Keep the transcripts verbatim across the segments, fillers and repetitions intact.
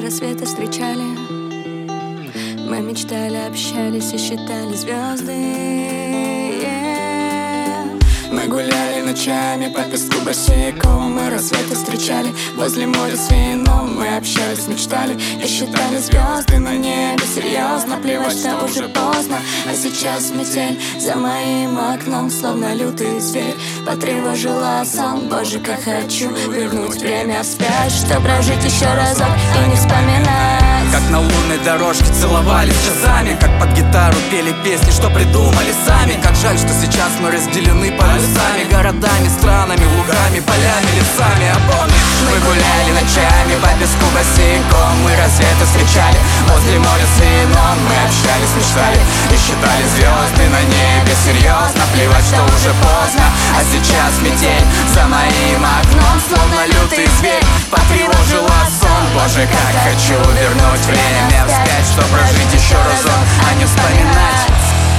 рассветы встречали, мы мечтали, общались и считали звезды. Мы гуляли ночами по песку босиком, мы рассветы встречали возле моря с вином. Мы общались, мечтали и считали звезды на небе. Серьезно, плевать, что уже поздно, а сейчас метель за моим окном, словно лютый зверь потревожила сон. Боже, как хочу вернуть время вспять, чтоб прожить еще разок и не вспоминать. Как на лунной дорожке целовались часами, как под гитару пели песни, что придумали сами. Как жаль, что сейчас мы разделены полюсами, городами, странами, лугами, полями, лесами. А помнишь, мы гуляли ночами по песку босиком, мы рассветы встречали возле моря с вином. Мы общались, мечтали и считали звезды на небе. Серьезно, плевать, что уже поздно, а сейчас метель за моим окном, словно лютый зверь потревожила сон. Боже, как хочу вернуть время вспять, чтоб прожить еще разок, а не вспоминать.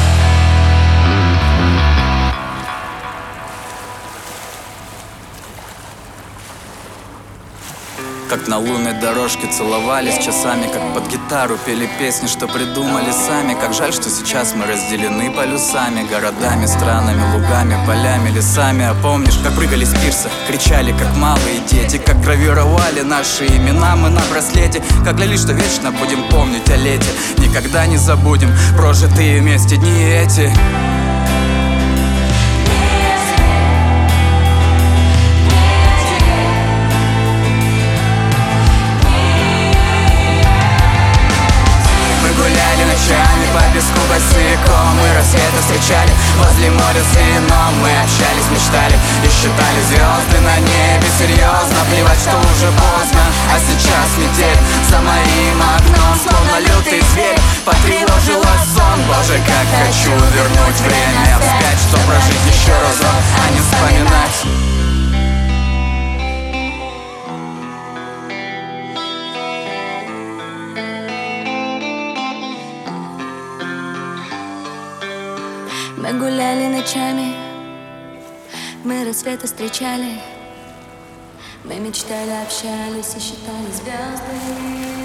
Как на лунной дорожке целовались часами, как под гитару пели песни, что придумали сами. Как жаль, что сейчас мы разделены полюсами, городами, странами, лугами, полями, лесами. А помнишь, как прыгали с пирса, кричали, как малые дети, как гравировали наши имена мы на браслете, как клялись, что вечно будем помнить о лете. Никогда не забудем прожитые вместе дни эти. По песку босиком мы рассветы встречали возле моря с вином. Мы общались, мечтали и считали звезды на небе. Серьезно, плевать, что уже поздно, а сейчас метель за моим окном, словно лютый зверь потревожила сон. Боже, как хочу вернуть время вспять, чтоб прожить еще разок, а не вспоминать. Мы гуляли ночами, мы рассветы встречали, мы мечтали, общались и считали звезды.